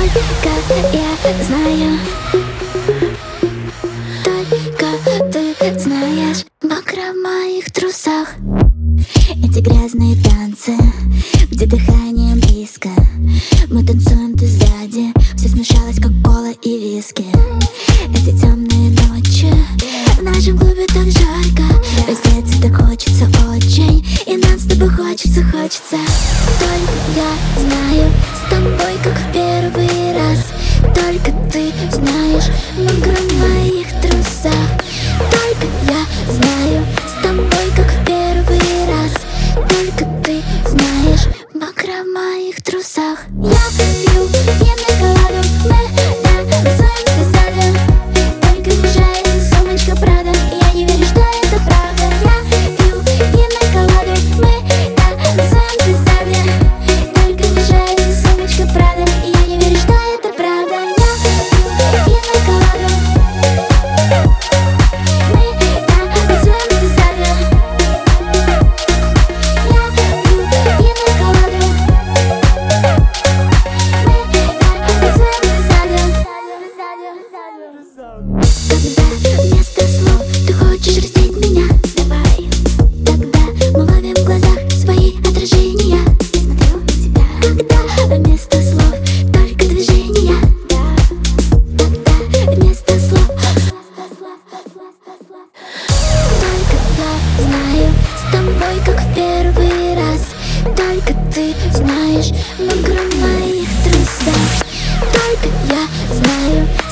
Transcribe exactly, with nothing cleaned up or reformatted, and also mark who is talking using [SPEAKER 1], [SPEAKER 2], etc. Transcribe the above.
[SPEAKER 1] Только я знаю, только ты знаешь. Мокро в моих трусах эти грязные танцы, где дыхание близко. Мы танцуем, ты сзади, все смешалось, как кола и виски. Эти темные ночи в нашем клубе так жарко, раздеться так хочется очень, и нам с тобой хочется, хочется. Только я знаю, с тобой как в первый раз. Только ты знаешь, мокро в моих трусах. Только я знаю, с тобой как в первый раз. Только ты знаешь, мокро в моих трусах. Я пью пьяную коладу, мы танцуем, ты сзади. Только мешается сумочка Прада, я не верю, что это правда. Я пью пьяную коладу, мы танцуем, ты сзади. Только мешается сумочка Прада, я не верю, что это правда. Я пью пьяную коладу, мы танцуем, ты сзади. Я пью пьяную коладу, когда вместо слов ты хочешь раздеть меня, давай. Тогда мы ловим в глазах свои отражения. Я смотрю на тебя. Когда вместо слов только движения, да. Тогда вместо слов только я знаю, с тобой как в первый раз. Только ты знаешь, мокро в моих трусах. Только я знаю,